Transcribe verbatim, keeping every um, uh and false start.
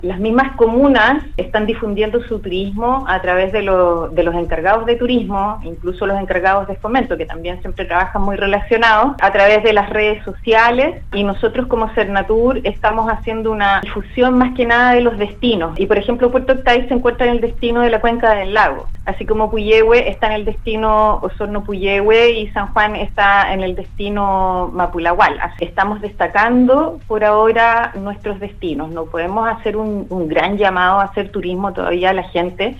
Las mismas comunas están difundiendo su turismo a través de, lo, de los encargados de turismo, incluso los encargados de fomento, que también siempre trabajan muy relacionados, a través de las redes sociales, y nosotros como Cernatur estamos haciendo una difusión más que nada de los destinos. Y por ejemplo, Puerto Octay se encuentra en el destino de la Cuenca del Lago, así como Puyehue está en el destino Osorno-Puyehue y San Juan está en el destino Mapulahual. Así estamos destacando por ahora nuestros destinos. No podemos hacer un, un gran llamado a hacer turismo todavía a la gente,